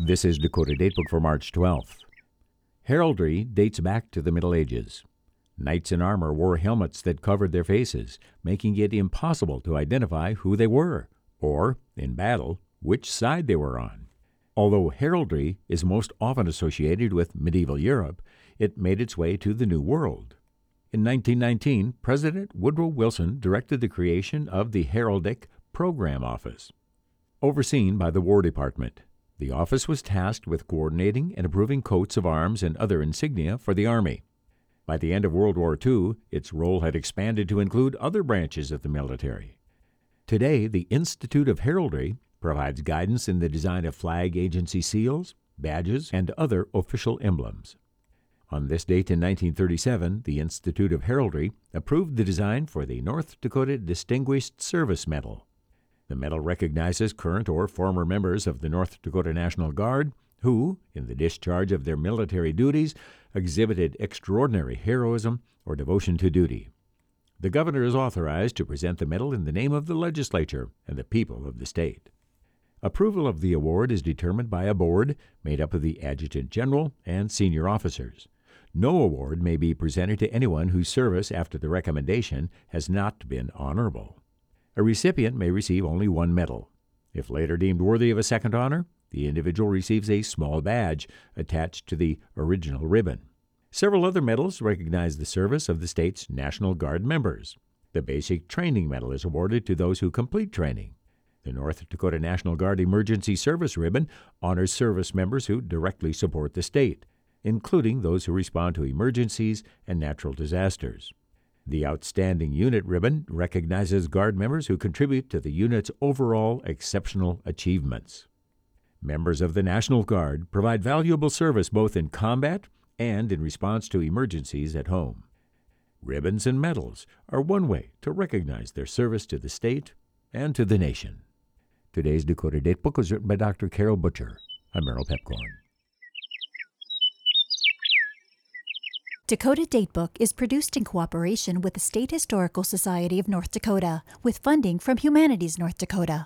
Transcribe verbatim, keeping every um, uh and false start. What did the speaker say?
This is Dakota Datebook for March twelfth. Heraldry dates back to the Middle Ages. Knights in armor wore helmets that covered their faces, making it impossible to identify who they were, or, in battle, which side they were on. Although heraldry is most often associated with medieval Europe, it made its way to the New World. In nineteen nineteen, President Woodrow Wilson directed the creation of the Heraldic Program Office. Overseen by the War Department, the office was tasked with coordinating and approving coats of arms and other insignia for the Army. By the end of World War Two, its role had expanded to include other branches of the military. Today, the Institute of Heraldry provides guidance in the design of flag agency seals, badges, and other official emblems. On this date in nineteen thirty-seven, the Institute of Heraldry approved the design for the North Dakota Distinguished Service Medal. The medal recognizes current or former members of the North Dakota National Guard who, in the discharge of their military duties, exhibited extraordinary heroism or devotion to duty. The governor is authorized to present the medal in the name of the legislature and the people of the state. Approval of the award is determined by a board made up of the adjutant general and senior officers. No award may be presented to anyone whose service after the recommendation has not been honorable. A recipient may receive only one medal. If later deemed worthy of a second honor, the individual receives a small badge attached to the original ribbon. Several other medals recognize the service of the state's National Guard members. The Basic Training Medal is awarded to those who complete training. The North Dakota National Guard Emergency Service Ribbon honors service members who directly support the state, including those who respond to emergencies and natural disasters. The Outstanding Unit Ribbon recognizes Guard members who contribute to the unit's overall exceptional achievements. Members of the National Guard provide valuable service both in combat and in response to emergencies at home. Ribbons and medals are one way to recognize their service to the state and to the nation. Today's Dakota Datebook was written by Doctor Carol Butcher. I'm Merrill Pepcorn. Dakota Datebook is produced in cooperation with the State Historical Society of North Dakota, with funding from Humanities North Dakota.